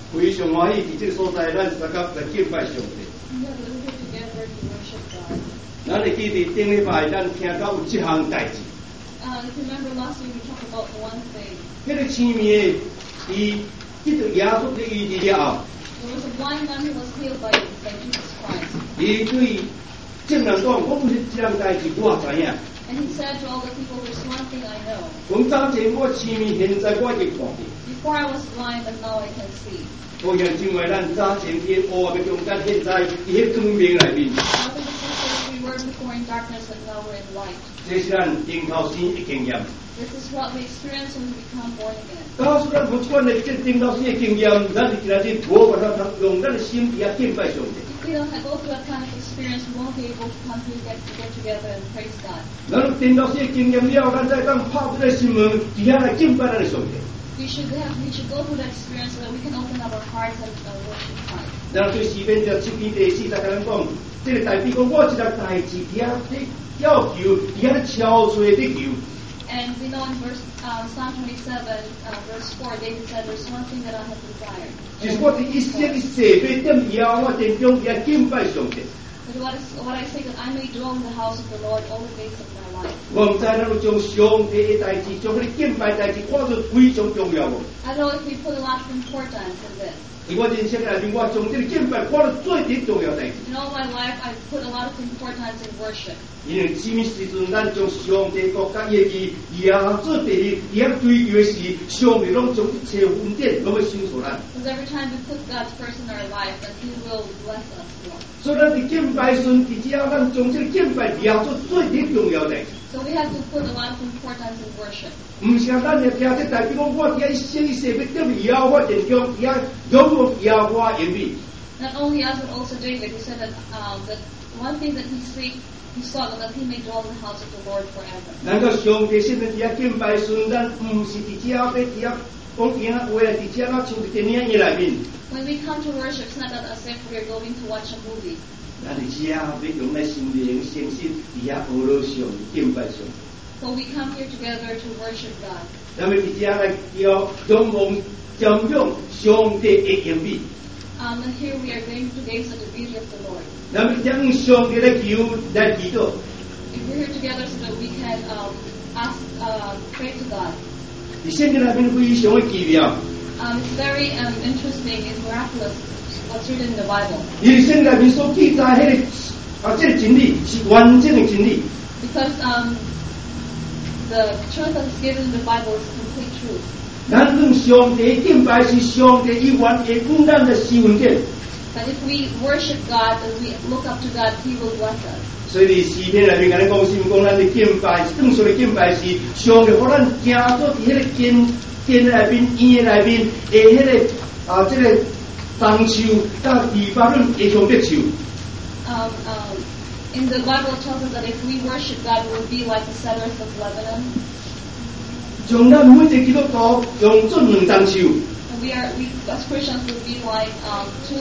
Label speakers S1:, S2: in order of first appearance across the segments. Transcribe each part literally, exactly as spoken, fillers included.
S1: 非常欢喜，伫这个所在，咱大家来敬拜上帝。咱会记伫顶礼拜，咱听到有一项代志。
S2: Uh, if you remember last week, we talked about one thing.
S1: 迄个青面，伊记到耶稣的医治了后。
S2: There was a blind man who was healed by, by Jesus Christ.
S1: 伊对众人讲：“我有一项代志，我知影。”
S2: And he said to all the people, "There's one thing I know.
S1: 我早前我青面，现在我已经看见。
S2: Before I was blind, but now I can see."
S1: 我现因为咱早前天黑嘅中间，现在伊喺光明内面。
S2: Brothers and sisters, we were before in darkness, but now we're in light.
S1: 这是咱顶头生嘅经验。
S2: This is what we experience when we become born again.
S1: 告诉咱不管你这顶头生嘅经验，咱是今日无法通用咱嘅心底啊敬拜上帝。
S2: If we don't go through that kind of experience, we won't be able to come to get, to get together and praise God.
S1: 咱顶头生嘅经验了，咱再当拍出来心门，底下来敬拜咱嘅上帝。
S2: We should have, we should go through that experience so that we can open up our hearts and uh, worship Christ.
S1: 咱对诗篇第七篇第四十甲咱讲，这个代表讲我一个代志底下咧要求，底下咧敲出的求。
S2: And we know in verse um, Psalm twenty-seven, uh, verse four, David said, "There's one thing that I have desired."
S1: 就是我哋一生一世要踮摇我殿中来敬拜上帝。
S2: But what, is, what I say that I may dwell in the house of the Lord all the days of my life.
S1: 我唔知咱有將上帝嘅代志，將嗰啲敬拜代志看作非常重要喎。
S2: I don't know if we put a lot of importance in this.
S1: 喺我人生內面，我將呢個敬拜看作最最重要代志。
S2: In all my life, I put a lot of importance in worship.
S1: 因為什麼時陣，咱將上帝國家嘅義，以後做第二，以後追求嘅是上帝攏將一切恩典攏要賞賜咱。
S2: Because every time we put God first in our life, that He will bless us more.
S1: 所以咱哋敬拜順，而之後咱將這個敬拜以後做最最重要代志。
S2: So we have to put a lot of importance in worship.
S1: 唔是咱嘅聽，即代表講我而家一生一世要踮以後我殿中，而家擁有以後我恩美。
S2: Not only us, but also David, who said that um, that one thing that he seek, he sought that he may dwell in the house of the Lord forever.
S1: 能夠上帝先喺啲敬拜順，咱唔是啲只要俾啲講嘢話嚟，啲只要像啲電影嘢內面。
S2: When we come to worship, it's not that as if we are going to watch a movie.
S1: 咱哋只要要用咱心靈相信，而家學到上敬拜上。
S2: So we come here together to worship God.
S1: 咱們啲只要要仰望、瞻仰上帝嘅恩美。
S2: Um, and here we are going to gaze at the beauty of the Lord.
S1: 咱們將上帝嚟求嚟祈禱。
S2: If we're here together so that we can um, ask, uh, pray to God.
S1: 喺聖經內面非常嘅奇妙。
S2: Um, it's very um, interesting and miraculous what's written in the Bible.
S1: 因為聖經內面所記載迄個啊，這個真理是完整嘅真理。
S2: Because um, the truth that's given in the Bible is complete truth.
S1: 咱向上帝敬拜是上帝以完嘅供咱嘅施恩典。
S2: But if we worship God and we look up to God, He will bless us.
S1: 所以詩篇內面甲咱講，是講咱嘅敬拜，正常嘅敬拜是上帝互咱行做喺迄個堅堅內面、院嘅內面，誒迄個啊，即個樟樹甲地法論會相別樹。
S2: Um, um, in the Bible, it tells us that if we worship God, we will be like the cedars of Lebanon.
S1: 將咱每一個基督徒用做兩樟樹。
S2: And we are, we as Christians, will be like um, two,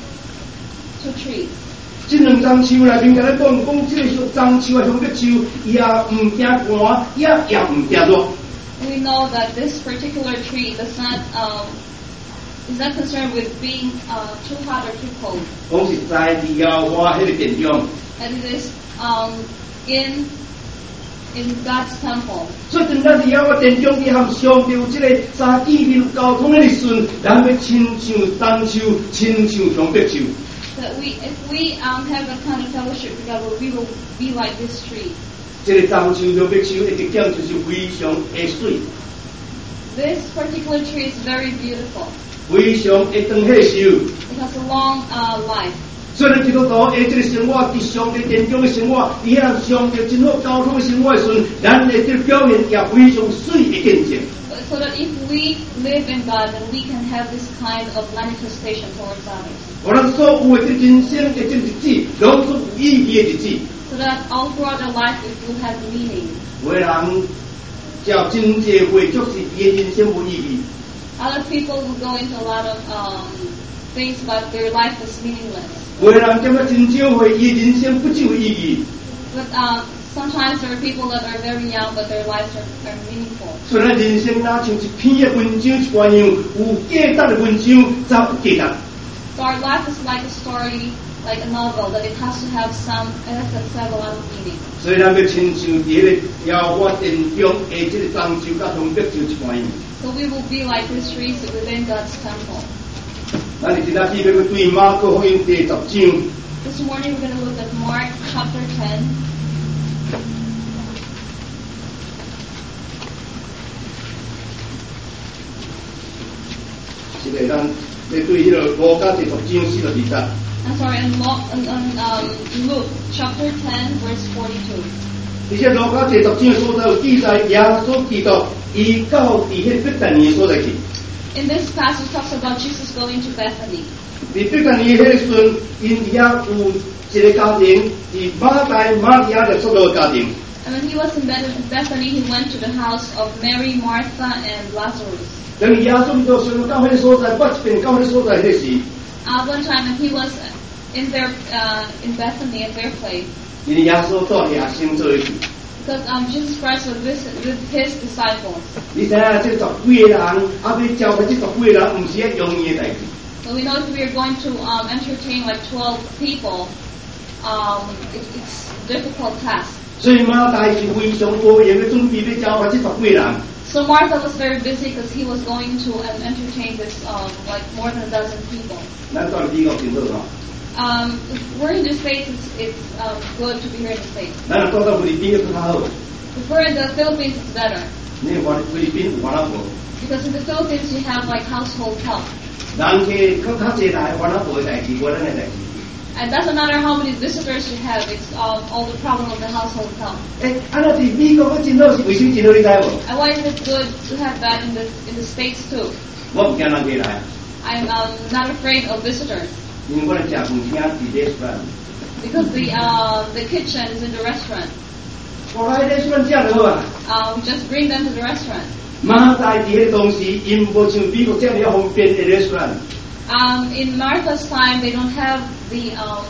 S2: two trees.
S1: 這兩樟樹內面甲咱講，講這個樟樹啊，相別樹，也唔驚寒，也也唔驚熱。
S2: We know that this particular tree does not um, is not concerned with being uh, too hot or too cold.
S1: 講是在耶和華迄個殿中。
S2: And it is um, in in God's temple.
S1: 所以當咱耶和華殿中，伊含上帝有這個三基面交通的時陣，咱要親像樟樹，親像相別樹。
S2: That we, if we um, have a kind of fellowship together, we will be like this tree.
S1: 這個樟樹相別樹一個景就是非常的水，
S2: This particular tree is very beautiful.
S1: 非常的長氣壽。
S2: It has a long uh, life.
S1: 所以基督徒喺這個生活，喺上帝殿中嘅生活，以向上帝真好交通嘅生活嘅時陣，咱嘅這個表現也非常水嘅見證。
S2: So that if we live in God, then we can have this kind of manifestation towards others.
S1: 我哋所有嘅人生嘅這日子，攏是有意義嘅日子。
S2: So that all throughout our life it will have meaning.
S1: 有人叫真濟會，就是伊嘅人生無意義。
S2: Other people will go into a lot of um, things, but their life is meaningless.
S1: 有人點解真少會，伊人生不具有意義。
S2: But uh, Sometimes there are people that are very young, but their lives are, are meaningful.
S1: 所以咱人生哪像一篇嘅文章一般样，有价值嘅文章，才有价值。
S2: So our life is like a story, like a novel, that it has to have some, it has to have a lot of meaning.
S1: 所以咱要亲像伫个遥我殿中下即个漳州甲东北州一般样。
S2: So we will be like these trees within God's temple.
S1: 咱哋今仔日要對馬可福音第十章。
S2: This morning we're going to look at Mark chapter ten.
S1: 是個咱要對迄個路加第十章四十二節。
S2: I'm sorry, in Luke, in, in, um, Luke chapter ten, verse forty-two.
S1: 而且路加第十章所在有記載耶穌基督伊到伫迄伯大尼所在去。
S2: In this passage talks about Jesus going to Bethany.
S1: 伫伯大尼迄個時陣，因遐有一個家庭，是馬大馬利亞的所有家庭。
S2: And when he was in Bethany, he went to the house of Mary, Martha, and Lazarus.
S1: 等耶穌基督上到迄個所在，捌一遍到迄個所在迄時。
S2: Uh, one time, when he was in their uh, in Bethany at their place.
S1: 因為耶穌帶遐先做去。
S2: Because um, Jesus Christ was with, with his disciples.
S1: 你知影這十幾個人，啊要教佢這十幾個人，唔是一容易嘅代志。
S2: So we know if we are going to um, entertain like twelve people, um, it, it's a difficult task.
S1: 所以馬大是非常多嘢要準備要教佢這十幾個人。
S2: So Martha was very busy because he was going to um, entertain this um, like more than a dozen people.
S1: 咱到美國先好咯。
S2: Um, if we're in the States, it's, it's um, good to be here in the States.
S1: 咱若到到菲律賓就較好。
S2: If we're in the Philippines, it's better.
S1: 你話菲律賓有玩得無？
S2: Because in the Philippines, you have like household help.
S1: 人去較較濟來玩得無嘅代志，無咱嘅代志。
S2: And it doesn't matter how many visitors you have, it's um, all the problem of the household help.
S1: 誒，安那伫美國嗰真好是為什麼真好？你知無？
S2: And why is it good to have that in the in the States too?
S1: 我唔驚人過來。
S2: I'm um, not afraid of visitors.
S1: 因為我哋食飯廳伫 restaurant。
S2: Because the uh, the kitchen is in the restaurant.
S1: 我來 restaurant 食就好啊。
S2: Uh, we just bring them to the restaurant.
S1: 馬大啲嘅東西，因無像美國這樣方便嘅 restaurant。
S2: Um, in Martha's time, they don't have the um,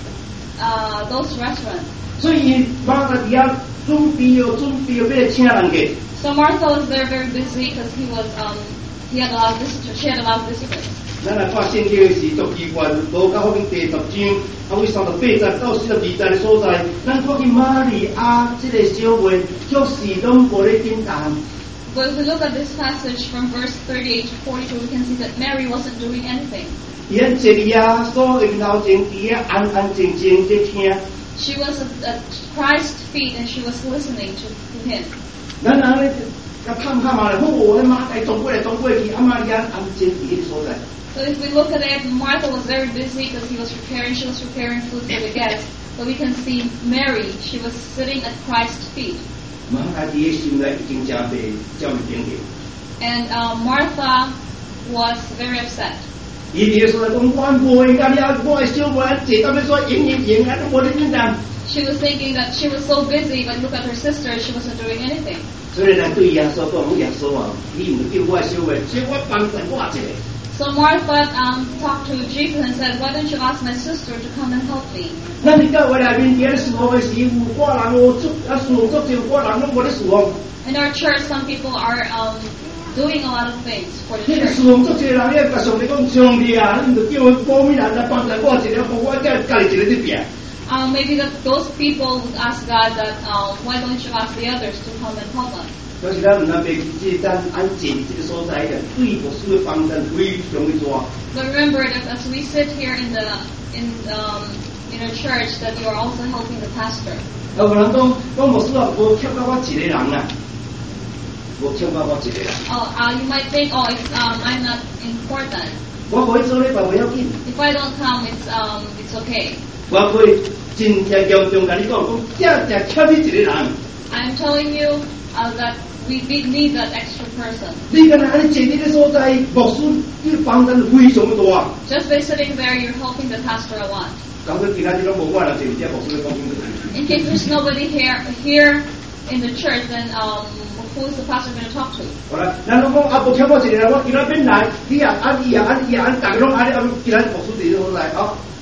S2: uh, those restaurants.
S1: 所以馬大啲啊，準備要準備要俾請人嘅。
S2: So Martha was there very busy because he was um, he had a lot of visitors. She had a lot of visitors.
S1: 咱來看聖經嘅時，足奇怪，路加福音第十章，啊，為三十八節到四十二節嘅所在，咱看見瑪利亞這個小妹，卻是攏無咧點談。
S2: But if we look at this passage from verse thirty-eight to forty-two, we can see that Mary wasn't doing anything.
S1: 伊喺坐耶穌嘅頭前，伊喺安安靜靜地聽。
S2: She was at Christ's feet and she was listening to, to him.
S1: 咱人咧，甲探下嘛，好，迄馬大撞過嚟撞過去，阿瑪利亞安靜喺個所在。
S2: So if we look at it, Martha was very busy because he was preparing, she was preparing food for the guests. But we can see Mary, she was sitting at Christ's feet.
S1: 馬大啲嘅心內已經真被教育頂嘅。
S2: And uh, Martha was very upset.
S1: 伊啲所在講關背，家己啊，我係小妹，坐到要所應應應，啊都冇咧點談。
S2: She was thinking that she was so busy, but look at her sister, she wasn't doing anything.
S1: 所以咱對耶穌講，耶穌啊，你唔叫我小妹，叫我幫陣我一個。
S2: So Martha um, talked to Jesus and said, why don't you ask my sister to come and help me?
S1: 咱哋教會內邊啲事務嘅時，有個人有做啊事務做，有個人都冇咧事務。
S2: In our church, some people are um, doing a lot of things for the
S1: 呢個
S2: church.
S1: 事務做嘅人咧，甲上帝講上帝啊，你就叫我保面人來幫陣我一個，我我家家己一個啲病。
S2: Um, maybe that those people would ask God that, um, why don't you ask the others to come and help us?
S1: 可是咱唔能被即係安靜這個所在嘅，對牧師嘅幫陣非常之大。
S2: But remember that as we sit here in the in um, in our church, that you are also helping the pastor.
S1: 有個人講講牧師話，無欠到我一個人啊，無欠到我一個人。
S2: Oh, uh, you might think, oh, it's, um, I'm not important.
S1: 我可以做呢，但唔要緊。
S2: If I don't come, it's um, it's okay.
S1: 我可以真正嚴重甲你講，講真正欠你一個人。
S2: I'm telling you uh, that we did need that extra person.
S1: 你今日喺你坐呢個所在，牧師啲幫陣非常之大。
S2: Just by sitting there, you're helping the pastor a lot.
S1: 咁佢其他啲都冇關啦，就唔知牧師嘅講邊
S2: In case there's nobody here here in the church, then um, who is the pastor going to talk to?
S1: 好啦，咱講啊，無欠我一個人，我叫他邊來，你啊，啊，你啊，啊，你啊，大家攏啊，你啊，叫咱牧師地所在，哦，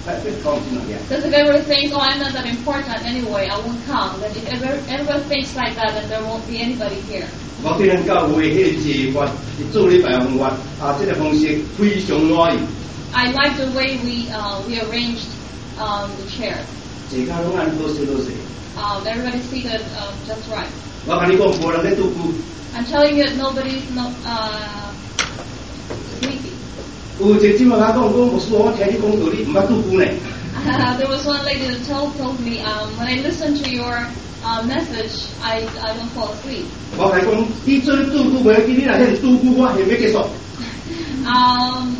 S1: 哎，别讲真呀。
S2: Because if everybody thinks, oh, I'm not that important anyway, I won't come. Then if ever, everybody thinks like that, then there won't be anybody here.
S1: 我对咱教会迄个节法，做礼拜方法啊，这个方式非常满意。
S2: I like the way we uh, we arranged um, the chairs.
S1: 坐甲拢按多势多势。
S2: Um, everybody's seated uh, just right.
S1: 我甲你讲，无人咧拄久。
S2: I'm telling you that nobody's no, uh, sleepy.
S1: 有一个姊妹甲讲，讲牧师，我听你讲道理，唔捌拄久呢。
S2: Uh, there was one lady that told, told me, um, when I listen to your uh, message, I, I don't fall asleep.
S1: 我甲伊讲，你做拄久袂要紧，你若遐拄久，我现要结束。
S2: Um,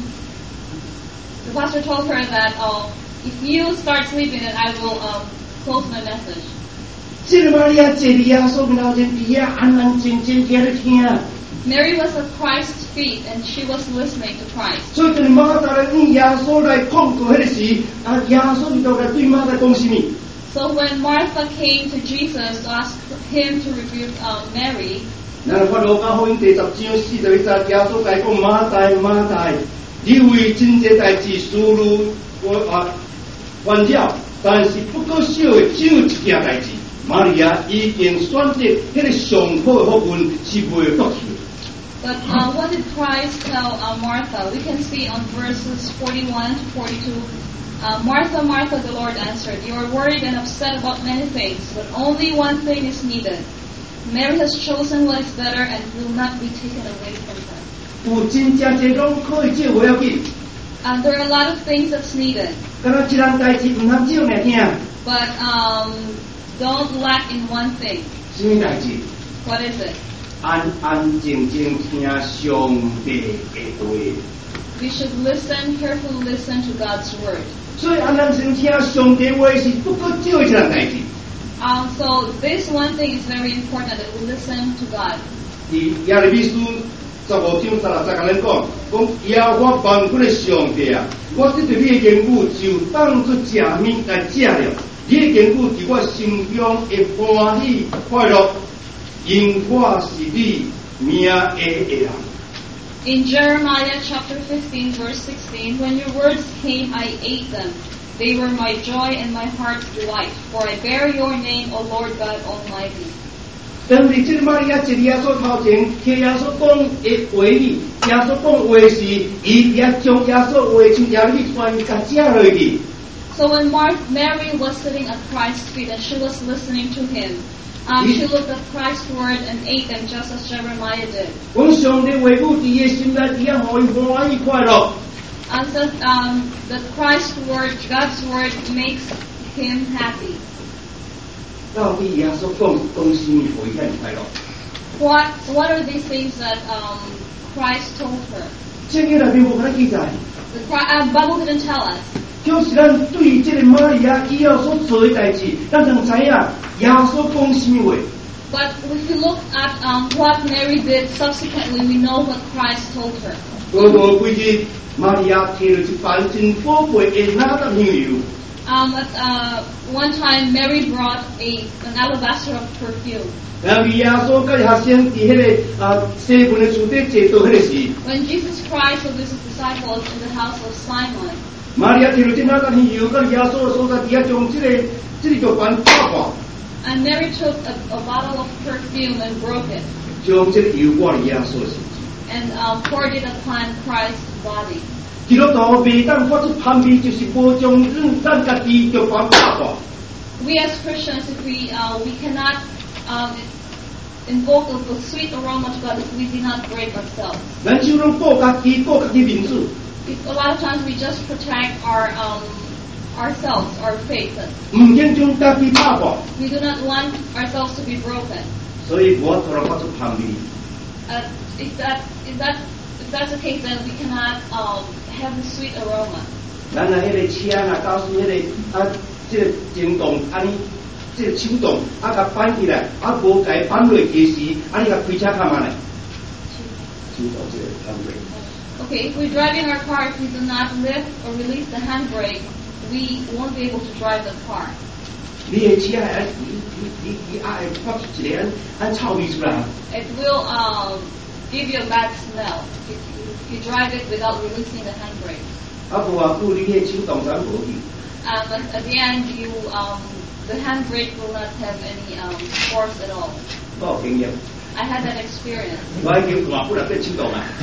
S2: the pastor told her that, oh, if you start sleeping, then I will um, close my message.
S1: 这个玛利亚坐伫耶稣面头前，伫遐安安静静听咧听。
S2: Mary was at Christ's feet, and she was listening to Christ.
S1: 所以，当马大来问耶稣来控告迄个时，啊，耶稣就来对马大讲什么？
S2: So when Martha came to Jesus to ask him to rebuke um, Mary,
S1: 咱看路加福音第十章四十一节，耶稣来讲马大马大，你为真这代志思虑我啊烦扰，但是不可少的只有一件代志。玛利亚已经选择迄个上好的福分是袂夺去。
S2: but uh, what did Christ tell uh, Martha? We can see on verses forty-one to forty-two. Uh, Martha, Martha, the Lord answered, you are worried and upset about many things, but only one thing is needed. Mary has chosen what is better and will not be taken away from her.
S1: 有真正侪拢可以借袂要紧，
S2: Uh, there are a lot of things that's needed,
S1: 敢若一人代志唔通少来听，
S2: but um, don't lack in one thing.
S1: 什么代志？
S2: What is it?
S1: 安安静静听上帝的话。
S2: We should listen, carefully listen to God's word.
S1: 所以安安静听上帝话是不可少的一件代志。
S2: Um, so this one thing is very important, that we listen to God.
S1: 伫耶利米书十五章十六节甲咱讲，讲耶和华万军的上帝啊，我得着你的言语就当作食面来食了，你的言语伫我心中会欢喜快乐，因我是你名的人。
S2: In Jeremiah chapter fifteen, verse sixteen, when your words came, I ate them. They were my joy and my heart's delight, for I bear your name, O Lord God Almighty.
S1: 当日即个玛利亚坐耶稣头前，听耶稣讲的话语，耶稣讲话时，伊也将耶稣话像耶利米全甲写落去。
S2: So when Mar- Mary was sitting at Christ's feet and she was listening to him, um, she looked at Christ's word and ate them just as Jeremiah did.
S1: 讲上帝话语伫伊心内，伊也互伊欢喜快乐。
S2: And says um, that Christ's word, God's word, makes him happy.
S1: 到底耶稣讲讲什么互伊遐快乐？
S2: What What are these things that um, Christ told her?
S1: 圣经内面无甲咱记载，
S2: The Chri- uh, Bible didn't tell us.
S1: 就是咱对这个玛利亚以后所做的代志，咱能知影耶稣讲什么话。
S2: But if you look at um, what Mary did subsequently, we know what Christ told her.
S1: 过无几日，玛利亚摕了一瓣真宝贝的哪达香油，
S2: Um, at, uh, one time, Mary brought a an alabaster of perfume.
S1: 然后耶稣甲学生伫迄个啊西门的厝底坐倒迄个时，
S2: When Jesus Christ was with his disciples in the house of Simon,
S1: 玛利亚摕了这哪达香油，甲耶稣的所在底下将这个这个石板打破，
S2: and Mary took a, a bottle of perfume and broke it,
S1: 将这个油挂伫耶稣的身上。
S2: and um, poured it upon Christ's body.
S1: 基督徒袂当发出攀比，就是无将咱家己石板打破。
S2: We as Christians, if we uh, we cannot um, invoke a, a sweet aroma to God if we do not break ourselves.
S1: 咱就拢顾家己，顾家己面子。
S2: If, a lot of times we just protect our um, ourselves, our faith.
S1: 唔愿将家己打破，
S2: We do not want ourselves to be broken.
S1: 所以我突然发出攀比。
S2: Uh, if that if that if that's the case, then we cannot um, have the sweet aroma.
S1: 咱啊，迄个车啊，到时迄个啊，即个震动，安尼，即个手动，啊，甲扳起来，啊，无甲伊扳落去时，啊，你甲开车看嘛咧？手动即个扳落。
S2: Okay, if we're driving our car, if we do not lift or release the handbrake, we won't be able to drive the car.
S1: 你的车系你你你你啊，会发出一个安安臭味出来。
S2: It will um, give you a bad smell if you, if you drive it without releasing the handbrake.
S1: 啊无偌久，你迄手动才无去。
S2: Uh, but at the end, you um, the handbrake will not have any um, force at all.
S1: 我有经验，
S2: I had that experience.
S1: 我已經換不能變手動啊。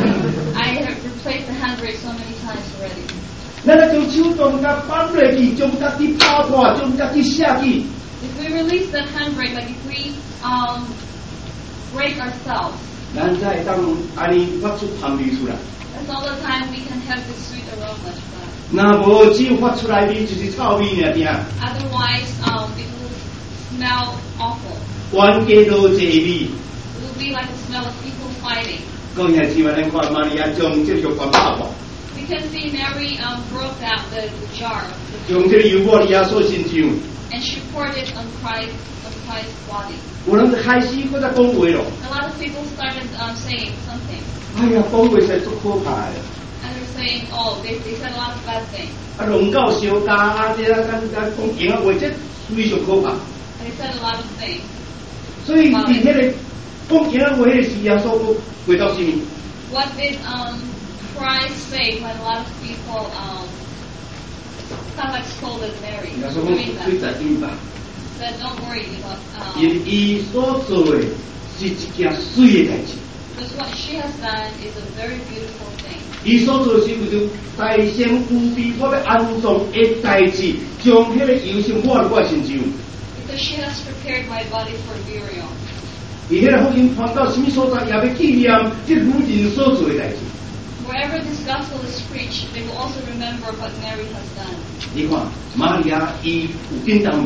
S2: I have replaced the handbrake so many times already.
S1: 咱咧將手動甲放落去，將家己打破，將家己寫去。
S2: If we release that handbrake, like if we um, break ourselves,
S1: 咱才會當安尼發出香味出來。
S2: that's all the time we can have this sweet aroma to God.
S1: 若無只有發出來味就是臭味爾定，
S2: Otherwise, um, it will smell awful.
S1: 冤家都這味。
S2: It will be like the smell of people fighting.
S1: 講現時我哋看瑪利亞將這個藥罐打破，
S2: We can see Mary um, broke out the, the jar,
S1: 將這個油抹利亞所身上。
S2: and she poured it on Christ, on Christ's body.
S1: 有人開始嗰隻講話咯，
S2: A lot of people started um, saying something,
S1: 哎呀，講話實足可怕嘅。
S2: and they're saying, oh, they, they said a lot of bad things.
S1: 啊，龍教小家啊，啲啊，咱咱講嘢話，即非常可怕。
S2: And they said a lot of things.
S1: 所以伫迄個講嘢話嘅時候，所回到什麼？
S2: What did um, Christ say when a lot of people um, kind of like scolded Mary
S1: 耶穌
S2: for
S1: 講
S2: doing
S1: 最
S2: that?
S1: 實點吧，
S2: Said, don't worry about
S1: 因
S2: um,
S1: 伊所做嘅是一件水嘅代志，
S2: because what she has done is a very beautiful thing.
S1: 伊所做是為咗大先有備我要安葬嘅代志，將迄個油先抹入我身上。
S2: Because she has prepared my body for burial.
S1: 而迄個福音傳到什麼所在，也要紀念即女人所做嘅代志。
S2: Wherever this gospel is preached, they will also remember what Mary has done.
S1: 你看，瑪利亞伊有叮當無？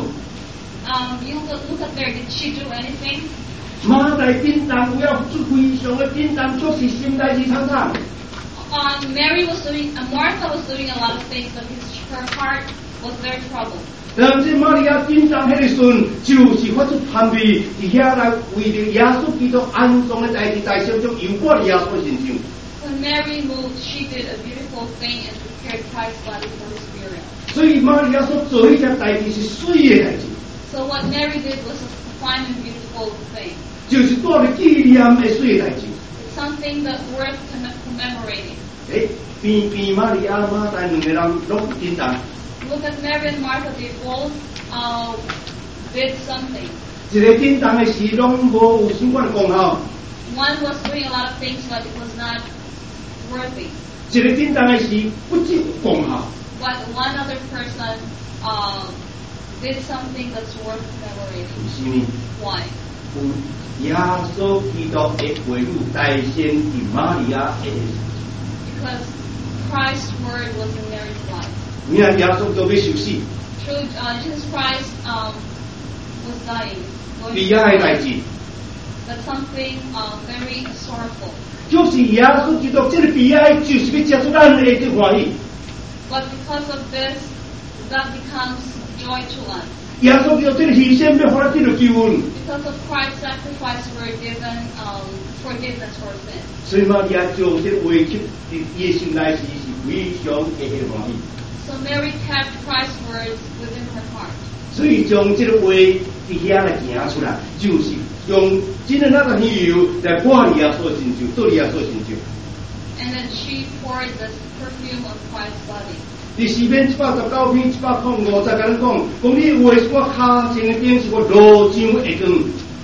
S2: Um, you look, look at there, did she do anything?
S1: 馬大叮當有要做非常嘅叮當，就是心內是慘慘。
S2: Um, Mary was doing, uh, Martha was doing a lot of things, but his, her heart was very troubled.
S1: 但是瑪利亞叮當迄個時，就是發出香味，伫遐來為着耶穌基督安葬嘅代志，在心中油抹耶穌身上。
S2: When Mary moved, she did a beautiful thing and prepared Christ's body for his burial.
S1: 所以瑪利亞所做迄件代志是水嘅代志，
S2: So what Mary did was a fine and beautiful thing.
S1: 就是帶嚟紀念嘅水嘅代志。
S2: It's something that's worth comm- commemorating.
S1: 誒，邊邊瑪利亞馬大兩個人攏有叮當，
S2: Look at Mary and Martha, they both uh, did something.
S1: 一個叮當嘅時攏無有相關功效，
S2: One was doing a lot of things, but it was not worthy.
S1: 一個叮當嘅時不只有功效。
S2: But one other person uh, did something that's worth commemorating.
S1: 是咪？
S2: Why?
S1: 有耶穌基督嘅話語大先伫瑪利亞嘅。
S2: Because Christ's word was in Mary's life.
S1: 你看耶穌都要受死，
S2: True, uh, Jesus Christ um, was dying, going
S1: 悲
S2: to
S1: 哀嘅代
S2: die.
S1: 志，
S2: That's something uh, very sorrowful.
S1: 就是耶穌基督這個悲哀，就是要接出咱嘅這歡喜。
S2: But because of this, that becomes joy to us.
S1: 耶穌基督這個犧牲要互咱得到救恩，
S2: Because of Christ's sacrifice, we're given um, forgiveness for sin.
S1: 所以瑪利亞將這個話刻伫伊嘅心內時是非常嘅歡喜，
S2: So Mary kept Christ's words within her heart.
S1: 所以將這個話伫遐來行出來，就是用真嘅那個香油來掛喺耶穌身上，做耶穌身上。
S2: And then she poured the perfume on Christ's body.
S1: 第四篇一百十九篇一百零五再甲咱講，講你話是我骹前嘅頂，是我路上嘅光。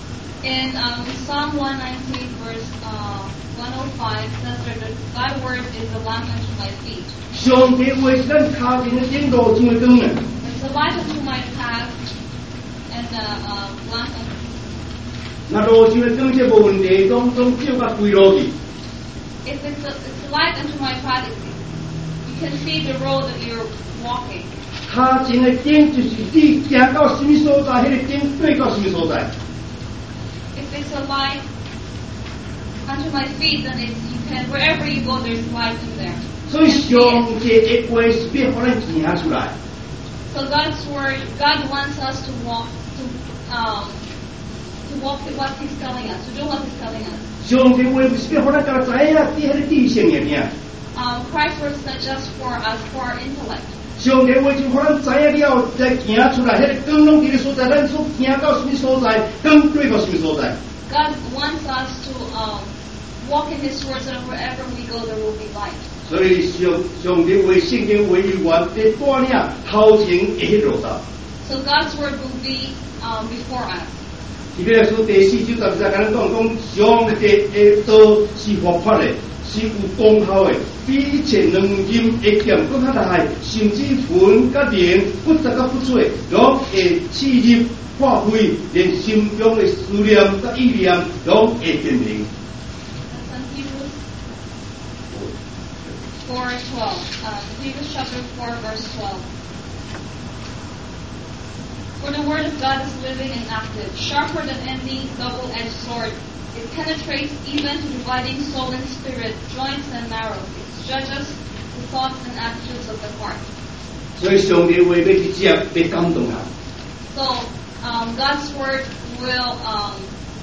S2: In um, Psalm one nineteen, verse uh, one oh five, says that thy word is a lamp unto my feet.
S1: 上帝話是咱骹前嘅頂，路上嘅光啊！
S2: It's a light unto my path and a uh, lamp unto
S1: 那路上嘅光，即無問題，當當照甲規路去。
S2: If it's a, it's a light unto my path, you can see the road that you're walking.
S1: 骹前嘅頂就是你行到什麼所在，迄、那個頂對到什麼所在。
S2: If it's a light unto my feet, then it's, you can, wherever you go, there's light in there.
S1: 所以
S2: You can see
S1: 上
S2: it.
S1: 帝嘅話是要互咱行出來。
S2: So God's word, God wants us to walk, to um, to walk with what He's telling us, to do what He's telling us.
S1: 上帝話是要互咱甲知影，啲迄個知性嘅嘢。
S2: Um, Christ's word is not just for us, for our intellect.
S1: 上帝話就互咱知影了，來行出來，迄、那個光攏佇個所在，咱所行到什麼所在，光對到什麼所在。
S2: God wants us to um, walk in His word so that wherever we go, there will be light.
S1: 所以上上帝为圣经为语言的带领头前会迄路道。
S2: So God's word will be um, before us.
S1: 以弗所书第四章十三节讲讲，上帝的道是活泼的，是有功效的，比一切两刃的剑更较厉害，甚至魂甲灵、骨质甲骨髓，拢会刺入破开，连心中的思念甲意念拢会辨明。
S2: four twelve. Um, Hebrews chapter four, verse twelve. For the word of God is living and active, sharper than any double-edged sword. It penetrates even to dividing soul and spirit, joints and marrow. It judges the thoughts and attitudes of the heart.
S1: 所以上帝话要直接被感动人。
S2: So um, God's word will um,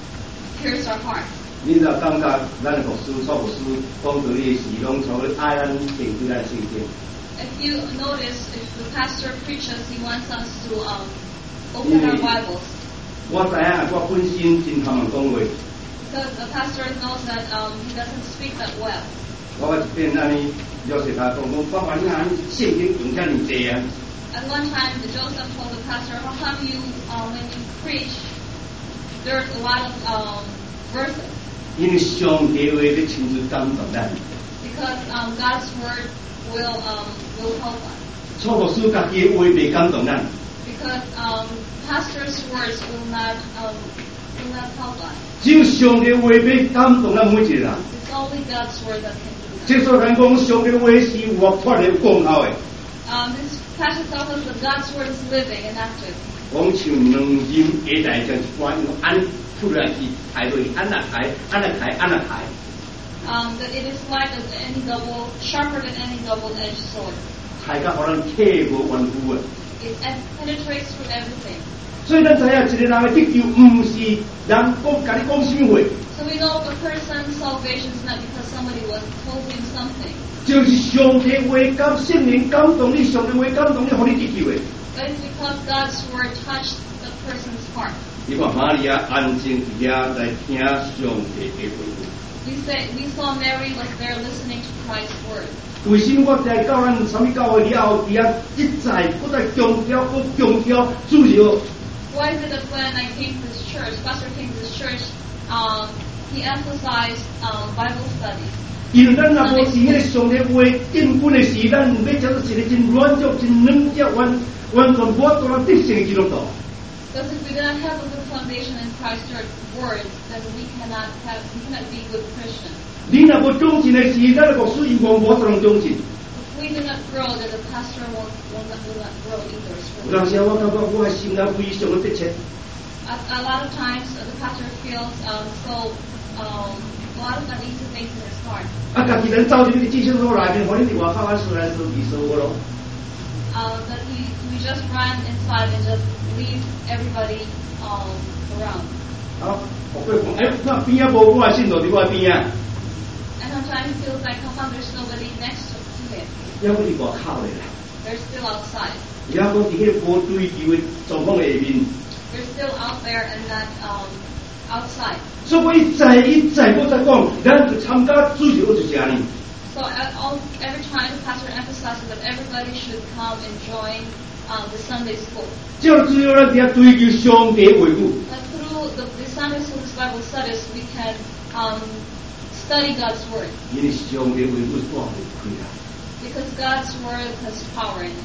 S2: pierce our heart.
S1: 你若感觉咱的牧师、错牧师讲道理时，拢从爱咱定对咱圣经。
S2: If you notice, if the pastor preaches, he wants us to um, open our Bibles.
S1: 我知影我本身真含人讲话。
S2: Because the pastor knows that um, he doesn't speak that well.
S1: 我一遍安尼了解他讲讲，爸爸你看圣经用遮尔济啊。
S2: At one time, Joseph told the pastor, "How come you, uh, when you preach, there's a lot of um, verses?"
S1: 因为上帝话要亲自感动咱。
S2: Because um, God's word will um, will help us.
S1: 错牧师家己的话袂感动咱。
S2: Because um, pastors' words will not um, will not help us.
S1: 只有上帝话要感动咱每一个人。
S2: It's only God's word that can do that.
S1: 即所咱讲上帝话是活泼的、有功效的。
S2: Um, this passage tells us that God's word is living and active.
S1: 講像兩刃會來將一關用按出來去抬落去，按下抬，按下抬，按下抬。
S2: Um, that it is like as any double, sharper than any double-edged sword.
S1: 抬到可能體無完膚啊！
S2: It penetrates through everything.
S1: 所以咱知影一個人嘅得救，唔是人講甲你講什麼話。
S2: So we know a person's salvation is not because somebody was told him something.
S1: 就是上帝話感聖靈感動你，上帝話感動你，互你得救嘅。
S2: But it's because God's word touched the person's heart.
S1: 你看瑪利亞安靜伫遐來聽上帝嘅話。
S2: We say we saw Mary was there listening to Christ's word.
S1: 為什麼我在教咱什麼教會了後，伫遐一再不再強調，不強調主要？
S2: Why is it that when I came to this church, Pastor came to this church, um, he emphasized um, Bible studies?
S1: 因為咱若無是迄個上帝話根本嘅事，咱唔要做到一個真軟弱、真軟弱、完完全無多人得勝嘅基督徒。
S2: Because if we do not have a good foundation in Christ's word, then we cannot have, we cannot be good Christians.
S1: 你若無忠誠嘅事，咱個牧師永無可能忠誠。
S2: If we do not grow, then the pastor will, will, not, will not grow either.
S1: 有陣時我感覺我嘅心裡非常嘅迫切。
S2: A, a lot of times, uh, the pastor feels um, so um, a lot of uneasy things in his heart.
S1: 啊，家己人走入去至少所內面，可能你話翻翻出來就意思我咯。
S2: Uh, that we, we just run inside and just leave everybody um, around.
S1: 啊，我佢講，誒，那邊啊無我嘅信徒伫我邊啊。
S2: And sometimes it feels like how come there's nobody next to him.
S1: 因為你外口嚟啦。
S2: They're still outside.
S1: 而家講啲嗰個無對調嘅狀況裏面。
S2: They're still out there and not um, outside.
S1: 所以我一再一再我再講，咱就參加主日我就是安尼。
S2: So at all, every time the pastor emphasizes that everybody should come and join um, the Sunday school.
S1: 只有只有咱哋追求上帝話語。
S2: But through the, the Sunday school Bible studies, we can um, study God's word.
S1: 因為上帝話語是我哋開啊。
S2: Because God's word has power in it.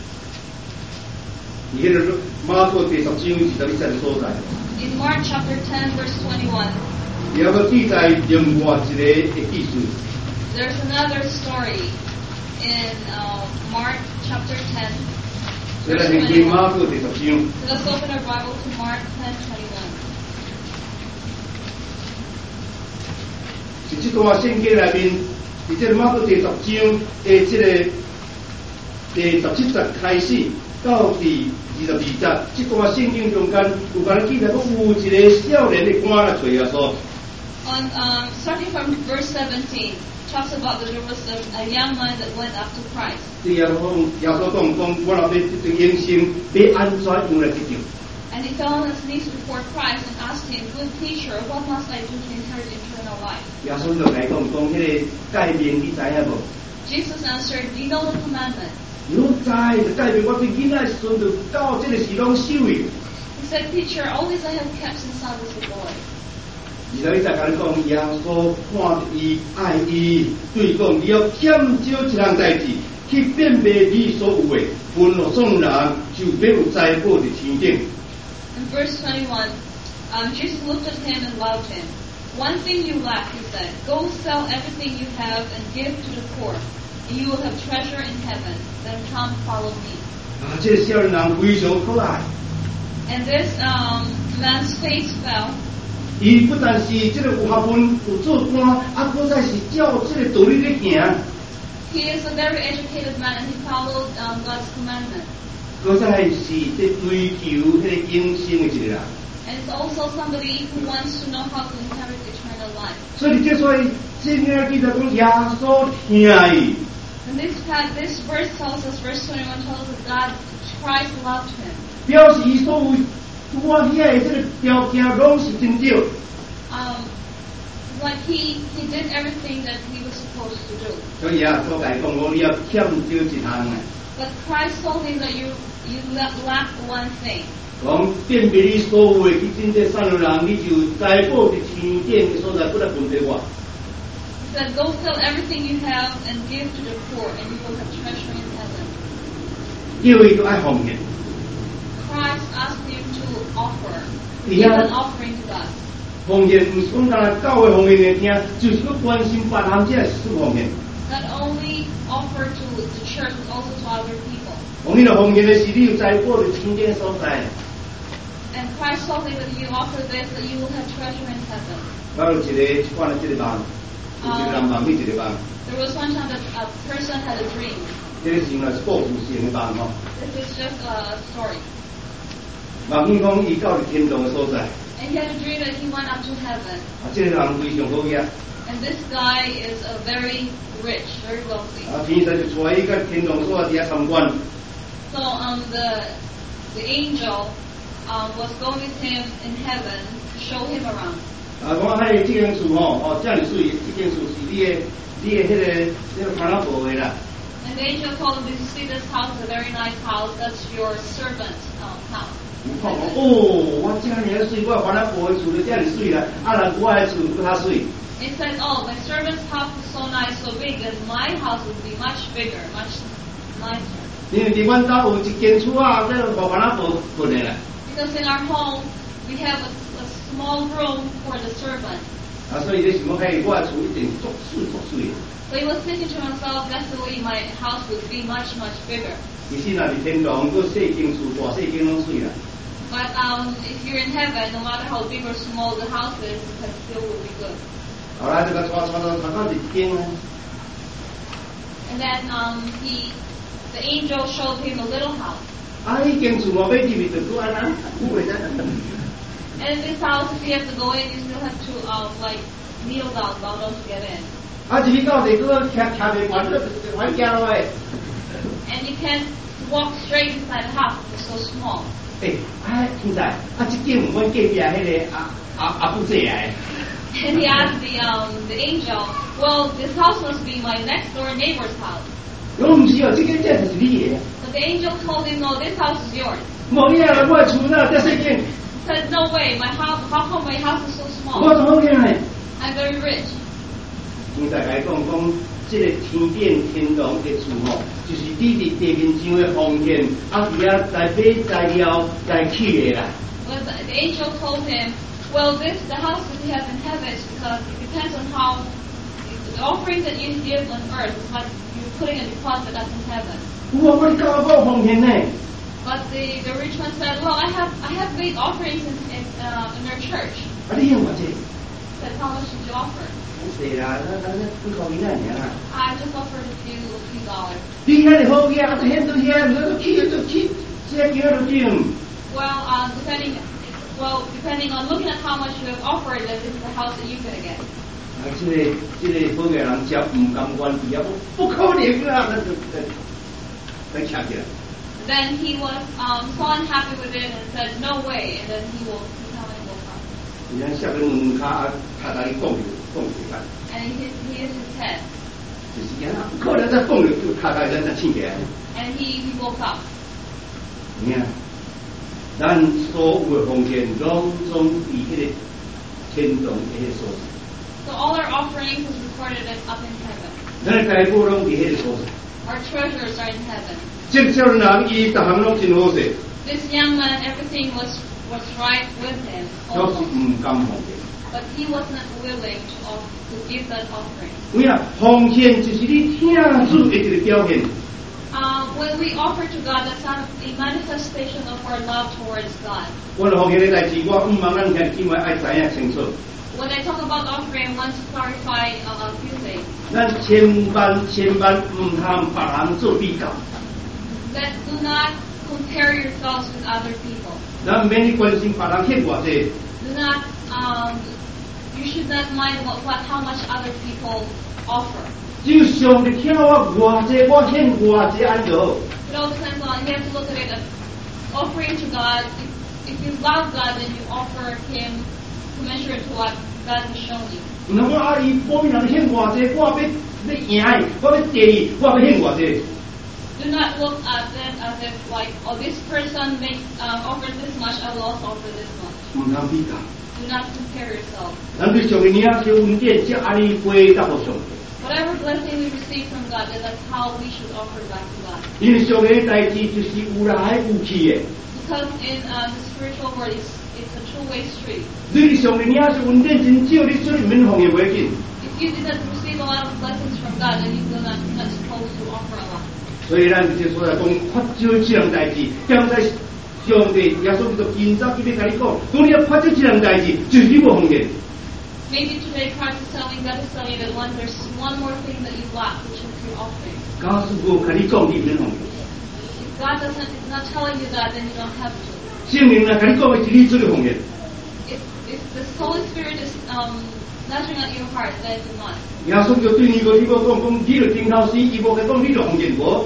S1: 而迄個馬可第十章二十一節所在。
S2: In Mark chapter ten, verse twenty-one.
S1: 然後記載另外一個嘅記述。
S2: There's another story in uh, Mark chapter ten.
S1: 所以咱係睇馬可第十章。
S2: So let's open our Bible to Mark ten twenty-one.
S1: 是這段聖經裏面，而這馬可第十章嘅這個第十七節開始到第二十二節，這段聖經中間有講記載，有一個少年嘅官來找耶穌。
S2: On um, starting from verse seventeen, talks about that there was a, a young man that went up to Christ.
S1: 對耶穌講，耶穌講講，我若要得永生，要安怎樣來得救？
S2: And he fell on his knees before Christ and asked him, "Good teacher, what must I do to inherit eternal life?"
S1: 耶穌就嚟講講迄個改變，你知影無？
S2: Jesus answered, "Do you know the commandment?"
S1: 如果知就改變，我對囡仔時陣就到這個時攏守嘅。
S2: He said, "Teacher, always I have kept since I was a boy."
S1: 而且伊就甲你講，耶穌看伊愛伊，對講你要減少一項代志，去辨別你所有嘅，分予眾人，就要有財寶佇天頂。
S2: In verse twenty-one, um, Jesus looked at him and loved him. "One thing you lack," he said. "Go sell everything you have and give to the poor, and you will have treasure in heaven. Then come follow me."
S1: 啊，這個少年人非常可愛。
S2: And this um, man's face fell.
S1: 伊不但是這個有學問、有做官，啊，閣再是照這個道理咧行。
S2: He is a very educated man, and he followed um, God's commandment.
S1: 閣再是咧追求迄個永生嘅一個人。
S2: And it's also somebody who wants to know how to inherit eternal life.
S1: 所以，這所以聖經記載講耶穌聽伊。
S2: And this this verse tells us, verse twenty-one tells us God, Christ loved him.
S1: 表示伊所有我遐嘅這個條件攏是真對。
S2: Um, like he he did everything that he was supposed to do.
S1: 所以啊，所講講你要欠少一項嘅。
S2: But Christ told him that you you lack one thing.
S1: 講辨別你所有嘅，去真正善良人，你就財寶佇天頂嘅所在，不能分俾我。
S2: He said, "Go sell everything you have and give to the poor, and you will have treasure in heaven."
S1: 叫伊就愛奉獻。
S2: Christ asked him to offer, give an offering to God.
S1: 奉獻唔是講單教會奉獻嘅聽，就是要關心別人這是奉獻。
S2: Not only offer to the church, but also to other people.
S1: 奉獻奉獻嘅是你有財寶佇天頂所在。
S2: And Christ told him that you offer this, that you will have treasure in heaven.
S1: 我有一個一款嘅這個夢，有一個人夢，呢一個夢。
S2: There was one time that a person had a dream.
S1: 這個是原來是故事性嘅夢嗬。
S2: This is just a story.
S1: 夢見講伊到天堂嘅所在。
S2: And he had a dream that he went up to heaven.
S1: 啊，這個人非常好嘅。
S2: And this guy is a very rich, very wealthy.
S1: 啊，天使就帶伊到天堂所在底下參觀。
S2: So um, the the angel um, was going with him in heaven to show him around.
S1: 啊，講喺這間厝吼，哦，這樣水，這間厝是你嘅，你嘅迄個，這個看老婆嘅啦。
S2: And the angel told him, "You see this house, a very nice house. That's your servant um, house."
S1: 你看講，哦，我這樣嘅水，我看老婆嘅厝就這樣水啦，啊，人我嘅厝不較水。
S2: He said, "Oh, my servant's house is so nice, so big, that my house would be much bigger, much nicer."
S1: 因為佇阮家有一間厝啊，這個互老婆困嘅啦。
S2: Because in our home, we have a, a small room for the servant.
S1: 啊，所以你想講，嘿，我嘅厝一定足水足水。
S2: So he was thinking to himself, definitely my house would be much, much bigger.
S1: 其實若佇天堂，個細間厝、大細間攏水啦。
S2: But um, if you're in heaven, no matter how big or small the house is, it still will be good.
S1: 後來這個帶帶到帶到一間啊。
S2: And then um, he, the angel showed him a little house.
S1: 啊，呢間厝我要入去就拄安那，有會得。
S2: And in this house, if you have to go in, you still have to um, like kneel down, bow down to get in.
S1: 啊，入去到地嗰徛徛袂穩，穩行落來。
S2: And you can't walk straight inside the house; it's so small.
S1: 誒，啊，現在啊，這間唔阮隔壁迄個阿阿阿姑姐嚟。
S2: And he asked the um, the angel, "Well, this house must be my next door neighbor's house."
S1: 我唔是哦，這間真係你嘅。
S2: But the angel told him, "No, this house is yours."
S1: 冇嘢啦，我係厝啦，這細間。
S2: He said, "No way, my house. How come my house is so
S1: 我
S2: small?
S1: 怎麼嘅咧？
S2: I'm very rich."
S1: 現在來講講，這個天頂天堂嘅厝吼，就是你哋地面上嘅奉獻，啊，而家在買材料來起嘅啦。
S2: But the, the angel told him, "Well, this the house that we have in heaven is because it depends on how the offering that you give on earth is like you're putting a deposit up in heaven."
S1: 我我教我奉獻呢。
S2: But the, the rich man said, "Well, I have I have made offerings in in, uh, in our church."
S1: 啊，你用我這？
S2: He said, "How much did you offer?"
S1: 係啦，咱咱咱講幾多年啦？
S2: "I just offered a few a few dollars."
S1: 你遐就好嘅，啊，現到遐，你都起就起，這幾多點？
S2: Well, uh, depending well depending on looking at how much you have offered, that this is the house that you're gonna get.
S1: 啊，這個這個好嘅人接唔甘願意啊，不不可能啦，咱就咱咱徛起來。
S2: then he was um, so unhappy with it and said, no way, and then he will, he tell him will come.
S1: 你看下边两卡卡在讲讲时间，
S2: And he hit, he hit his head,
S1: 就是安那，可能在讲就卡在咱才醒起来。
S2: and he, he woke up.
S1: 你看，咱所有的奉献拢总伫迄个天堂迄个所在。
S2: So all our offerings is recorded as up in heaven.
S1: 咱的财富拢伫迄个所在。
S2: Our treasures are in heaven.
S1: 这个少年人伊逐项拢真好势，
S2: This young man, everything was, was right with him,
S1: 都是
S2: also,
S1: 唔甘奉献。
S2: but he was not willing to, off, to give that offering.
S1: 为啊，奉献就是你听主的一个表现。
S2: Uh, when we offer to God, that's not a manifestation of our love towards God.
S1: 我奉献的代志，我唔茫咱听听话爱知影清楚。
S2: When I talk about offering, I want to clarify uh, a few things.
S1: 咱千万千万唔通别人做比较，
S2: That do not compare yourselves with other people.
S1: 咱免去关心别人欠偌济，
S2: Do not, um, you should not mind what, what, how much other people offer.
S1: 只有上帝听我偌济，我欠偌济安就好。
S2: It all depends on, you have to look at it as offering to God. If, if you love God, then you offer Him commensurate to what God has shown you.
S1: 唔通我阿姨我比人欠偌济，我要要赢的，我要第二，我要欠偌济。
S2: Do not look at it as if like, oh, this person makes uh, offers this much, I will also offer this much.
S1: 唔通比较，
S2: Do not compare yourself.
S1: 咱对上帝领小恩典，只阿姨回答互上帝。
S2: Whatever blessing we receive from God, then that's how we should offer back to God.
S1: 因为上帝的代志就是有来有去的。
S2: Because in uh, the spiritual world, it's, it's a two-way street.
S1: 你上帝领小恩典真少，你做免奉献袂紧。
S2: If you didn't receive a lot of blessings from God, then you do not, you're not supposed to offer a lot.
S1: 所以咱就说来讲，发少这样代志，踮在上帝耶稣基督今早伊要甲你讲，讲你要发少这样代志，就是你无奉献。
S2: Maybe today Christ is telling, God is telling you that one, there's one more thing that you lack, which is your offering.
S1: 假使无甲你讲，你免奉献。
S2: If God doesn't, is not telling you that, then you don't have to.
S1: 圣灵来甲你讲的是你做的奉献。
S2: If, if the Holy Spirit is um, nudging at your heart, then you must.
S1: 耶稣就对你个，你无讲讲，你就顶头时，伊无甲讲你就奉献无。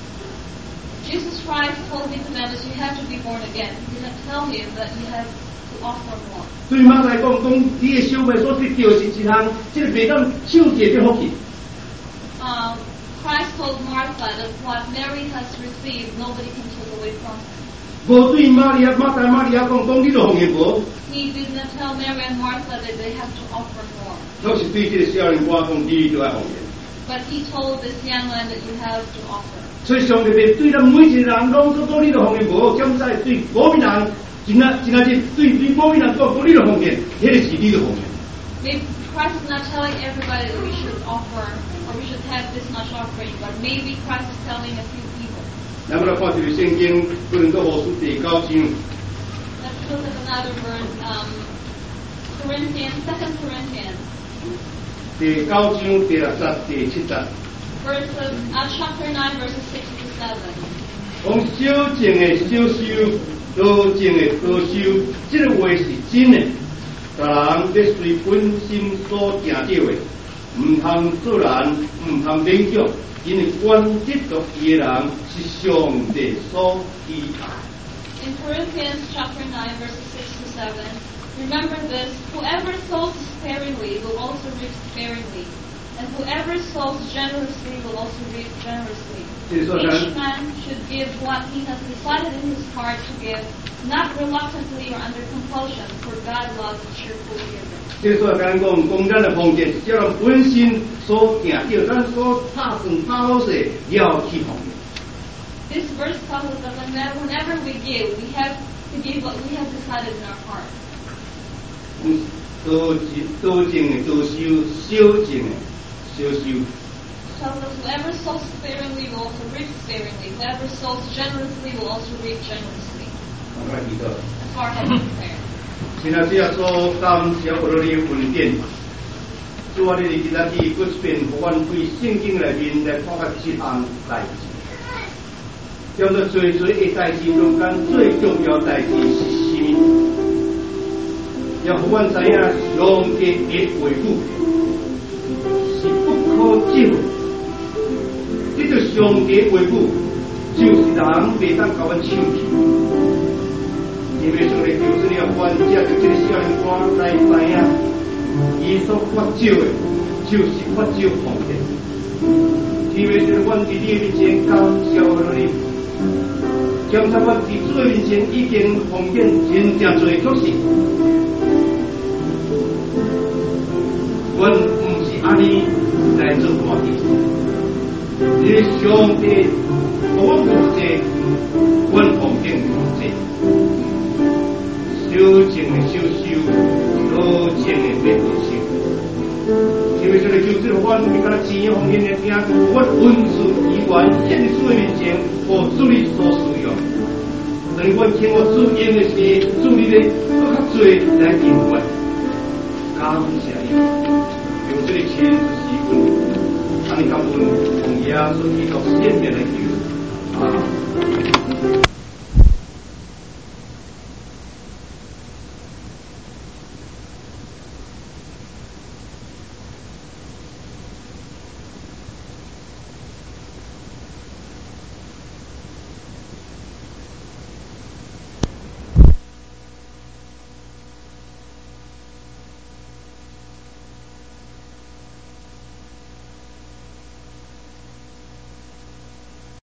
S2: Jesus Christ told Nicodemus, you have to be born again. He didn't tell him that you have to offer more.
S1: 对马来讲，讲你的小妹所得到是一项，这个袂当抢劫的福气。
S2: Um, Christ told Martha that what Mary has received, nobody can take away from her.
S1: 无对玛利亚、马大玛利亚讲，讲你就奉献无。
S2: He did not tell Mary and Martha that they have to offer more.
S1: 都是对这个少年我讲，你就要奉献。
S2: But he told this young man that you have to offer.
S1: 所以上帝对对咱每一个人拢都讲你就奉献无，兼在对某名人，真啊真啊是对对某名人讲讲你就奉献，迄个是你就奉献。
S2: Maybe Christ is not telling everybody that we should offer or we should have this much offering, but maybe Christ is telling a few people.
S1: 咱们来看这个圣经，不能够后书第九章。
S2: Let's look at another verse, um, Corinthians, Second Corinthians,
S1: 第九章第六节、第七节，
S2: verses, uh, chapter nine, verses six to seven.
S1: 讲少种的少收，多种的多收，这个话是真的。大人要随本心所定这话，唔通做人，唔通勉强，因为管制作伊的人是上帝所喜爱。
S2: In Corinthians chapter nine, verses six to seven, remember this, whoever sows sparingly will also reap sparingly, and whoever sows generously will also reap generously. Each man should give what he has decided in his heart to give, not reluctantly or under compulsion, for God loves a cheerful giver.
S1: 这所讲讲讲咱的奉献，叫人本身所定着，咱所拍算拍好势，要去奉献。
S2: This verse tells us that whenever, whenever we give, we have to give what we have decided in our heart.
S1: 多多种的多收，少种的少收。
S2: Tells us whoever sows sparingly will also reap sparingly. Whoever sows generously will also reap generously.
S1: 我来祈祷。
S2: That's our heavenly prayer.
S1: 现在只要说感谢我的恩典，主啊，你今仔日搁一遍，互阮对圣经内面来看到一项代志。叫做最最的代志中间最重要代志是什么？要互阮知影上帝的回复是不可救。这个上帝的回复就是人袂当甲阮抢去。因为上帝求这个患者，就这个少年官来知影，伊所发照的，就是发照奉献。因为这个阮伫你面前感谢了你，检察官伫主的面前已经奉献真正多，确实，阮毋是安尼来做大事。你上帝，我负责，阮奉献负责。修正的修修，多正的要多修。因为这个求这个阮咪甲钱奉献的听，阮温顺以愿献主的面前，互主你所使用。等阮听我主用的是主你的搁较多来应阮，感谢你，用这个亲自时分，安尼感恩，奉耶稣基督圣名来求，啊。